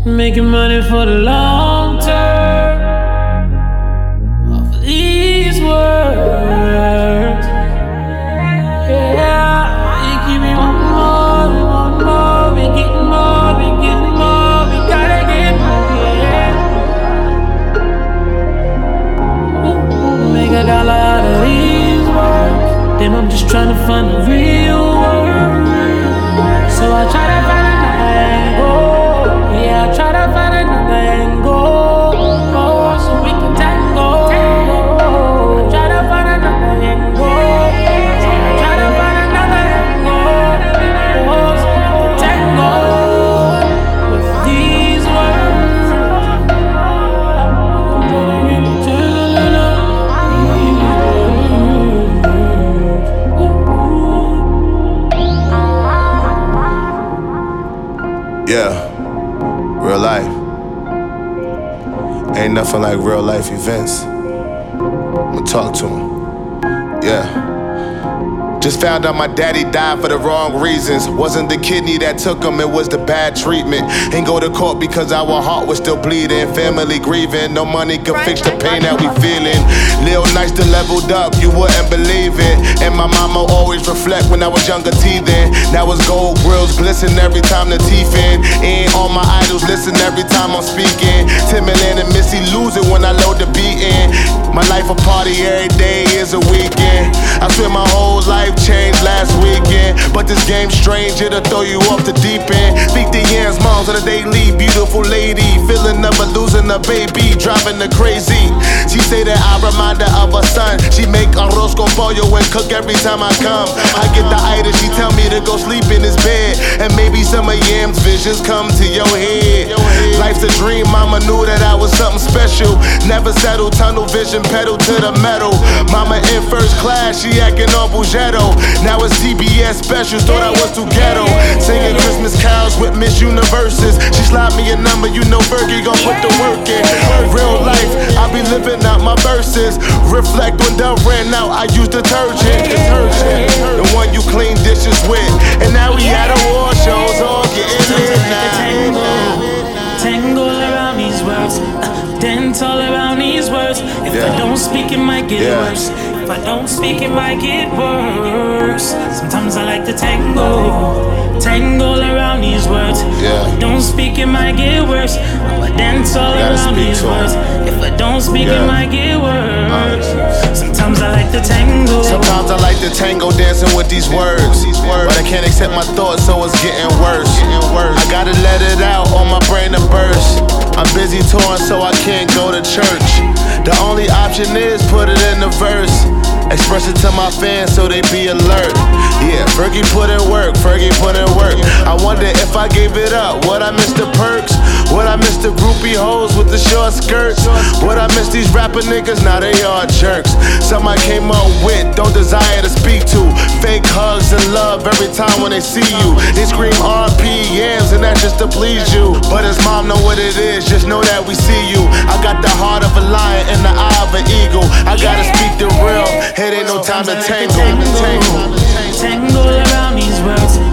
Making money for the long term off of these words. Yeah, you keep me wanting more, we want more, we getting more, we getting more, we gotta get more. Yeah. Make a dollar out of these words. Then I'm just trying to find the real word. So I try to find another angle. Yeah, I try to find another angle, so we can tango. I try to find another angle. So I try to find another angle, so we can tango with these words. Yeah, real life. Ain't nothing like real life events. I'ma talk to him. Yeah. Just found out my daddy died for the wrong reasons. Wasn't the kidney that took him, it was the bad treatment. Ain't go to court because our heart was still bleeding. Family grieving, no money could fix the pain that we feeling. Lil Nice to leveled up, you wouldn't believe it. And my mama always reflect when I was younger teething. Now it's gold grills glisten every time the teeth in. And all my idols listen every time I'm speaking. Timberland and Missy lose it when I load the beat in. My life a party, every day is a weekend. I swear my whole life changed last weekend. But this game's strange, it'll throw you off the deep end. Speak the yams, moms on the daily, beautiful lady. Feeling never losing a baby, driving her crazy. She say that I remind her of her son. She make arroz con pollo and cook every time I come. I get the itis, she tell me to go sleep in his bed. And maybe some of Yam's visions come to your head. Life's a dream, mama knew that I was something special. Never settle, tunnel vision, pedal to the metal. Mama in first class, she acting all Bougetto. Now it's CBS specials, thought I was too ghetto. Singing Christmas carols with Miss Universes. She slide me a number, you know Fergie gon' put the work in. Real life, I be living out my verses. Reflect when done ran out, I use detergent. The one you clean dishes with. And now we at award shows, all getting lit now. Tangle around these words, dance all around these words. If I don't speak, it might get worse. If I don't speak, it might get worse. Sometimes I like to tangle around these words. If I don't speak, it might get worse. I'ma dance all around these words. If I don't speak, it might get worse. Sometimes I like to tangle. Sometimes I like to tango dancing with these words. But I can't accept my thoughts, so it's getting worse. I gotta let it out, or my brain to burst. I'm busy touring, so I can't go to church. The only option is put it in the verse. Express it to my fans so they be alert. Yeah, Fergie put in work, Fergie put in work. I wonder if I gave it up, would I miss the perks? Would I miss the groupie hoes with the short skirts? Would I miss these rapper niggas? Now they are jerks. Some I came up with, don't desire to speak to. Fake hugs and love every time when they see you. They scream RP yams and that's just to please you. But his mom know what it is, just know that we see you. I got the heart of a lion and the eye of an eagle. I gotta speak the real. It ain't no time to tangle. Tangle around these words.